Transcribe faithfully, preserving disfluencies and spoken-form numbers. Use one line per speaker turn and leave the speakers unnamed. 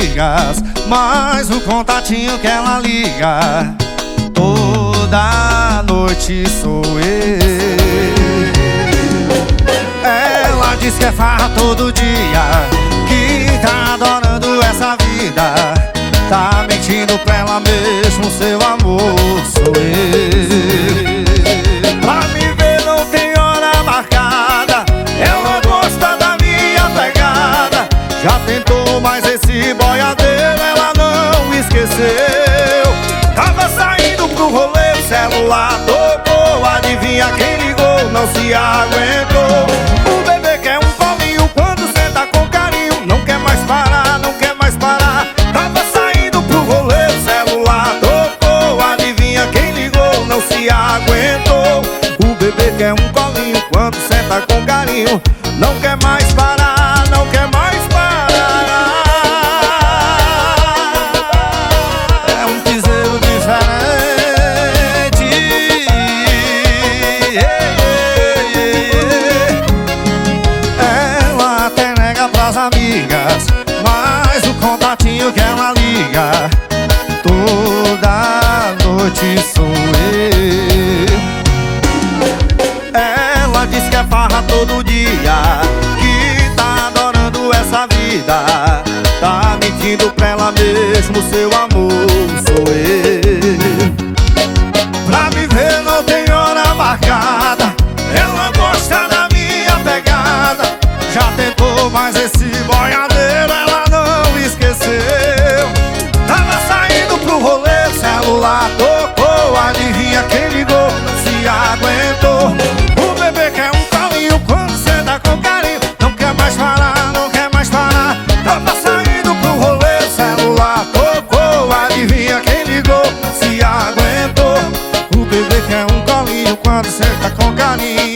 amigas, mas o contatinho que ela liga toda noite sou eu. Ela diz que é farra todo dia, que tá adorando essa vida, tá mentindo pra ela mesmo, seu amor sou eu. Pra me ver não tem hora marcada, ela gosta da minha pegada. Já tentou, mas esse boiadeiro ela não esqueceu. Tava saindo pro rolê, o celular tocou, adivinha quem ligou, não se aguentou. O bebê quer um colinho quando senta com carinho, não quer mais parar, não quer mais parar. Tava saindo pro rolê, o celular tocou, adivinha quem ligou, não se aguentou. O bebê quer um colinho quando senta com carinho, não quer mais parar, não quer mais parar. É um piseiro diferente. Ela até nega pras amigas, mas o contatinho que ela liga toda noite sou eu. Ela diz que é farra todo dia, que tá adorando essa vida, tá mentindo pra ela mesmo, seu amor sou eu. Pra me ver não tem hora marcada, ela gosta da minha pegada. Já tentou, mas esse boiadeiro ela não esqueceu. Tava saindo pro rolê, o celular tocou, adivinha quem ligou, não se aguentou. O bebê quer um colinho quando senta com carinho, não quer mais parar, não quer mais parar. Tava saindo pro rolê, o celular tocou, adivinha quem ligou, não se aguentou. O bebê quer um colinho quando senta com carinho.